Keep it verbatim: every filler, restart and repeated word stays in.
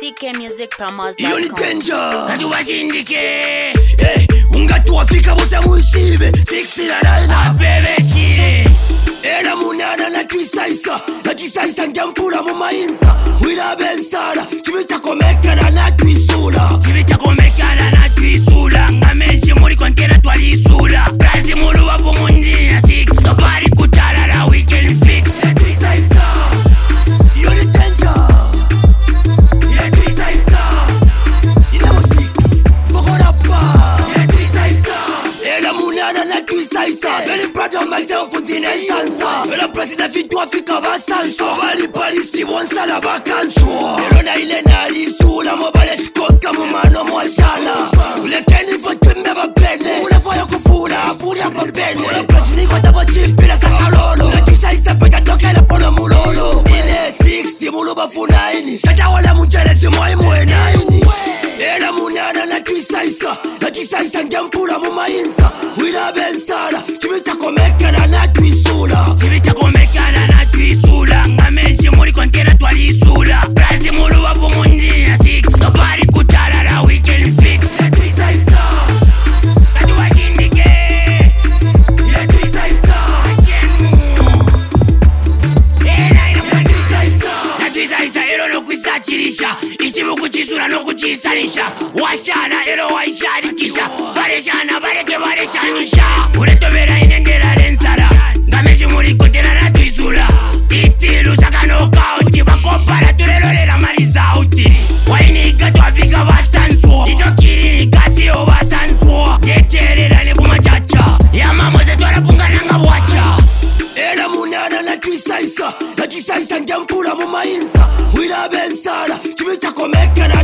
T K music promos dot com. Iyo ni danger Kati washindike Hey, ungatu wafika bosa muishibe Six na naina Abebe shire Era munana na tuisaisa Na tuisaisa njampula mumainsa Wila bensara Chibicha komekana na tuisula Chibicha komekana na tuisula Ngamenshi muri kontena tualisula Brazi mulu wafu mundina six Sabari kutala la weekend fix Na tuisaisa Iyo ni danger Na tuisaisa Inamo six Bokora pa Na tuisaisa Era munana na tuisaisa Beli prado magzeo fundine sansa Bela presida fitu afika basanso Bali palisi wonsala bakanso Ero na ile na lisula Mobale tukoka mumano mwashala Ulekeni fote mbeba pene Ulefoya kufula Afuli hapa pene Ule presini kwa tabo chipila sakalolo Na tuisaisa peka tokele pono mulolo Ile six mulu bafuna ini Shata wale munchele simoi muena ini Era munana na tuisaisa Na tuisaisa njampula mumainsa Wila bensara Chibicha komekana na tuisula Chibicha komekana na tuisula Ngamenshi muri kontena tualisula Brazi mulu wafu mundina six Sabari kutala la weekend fix Na tuisaisa Kati washindike Na tuisaisa Achenu Era ina Na tuisaisa Na tuisaisa ero no kuisachirisha Ichibuku chisura no kuchisanisha Washana ero waisharikisha Bareshana bareke bareshanisha Uretobera inengela rensara Ngameshi muri kontena na tuisula Itilu sakano kauti Bakopala turelorela marizauti Wainiga tuafika basansuo Icho kirini kasio basansuo Yecherela ni kumachacha Yamamoze tuarapungana nga wacha Era munana na tuisaisa Na tuisaisa njampula mumainsa Wila bensara Chibicha komekana